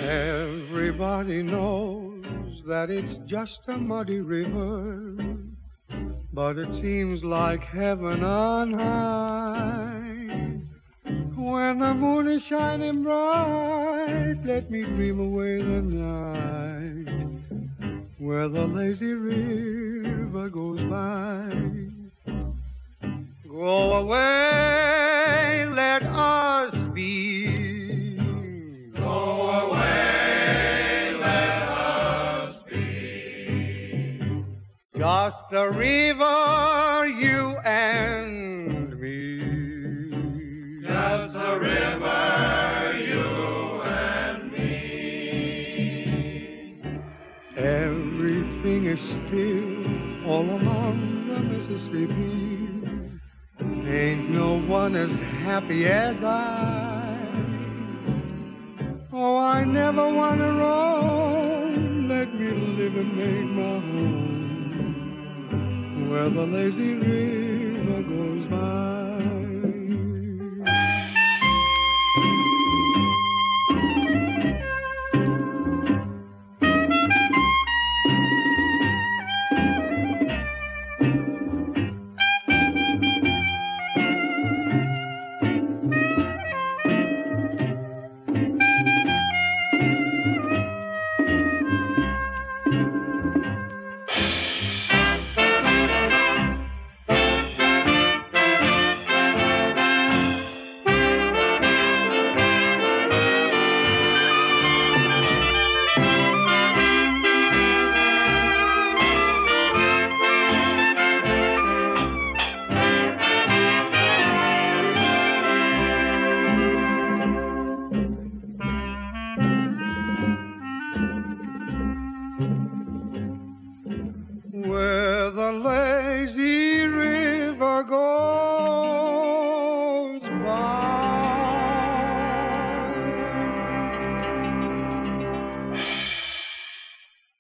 Everybody knows that it's just a muddy river, but it seems like heaven on high. When the moon is shining bright, let me dream away the night where the lazy river goes by. Go away, let us be. Go away, let us be. Just the river, you and me. Just the river, you and me. Everything is still all along the Mississippi. Ain't no one as happy as I. Oh, I never want to roam. Let me live and make my home where the lazy river goes by.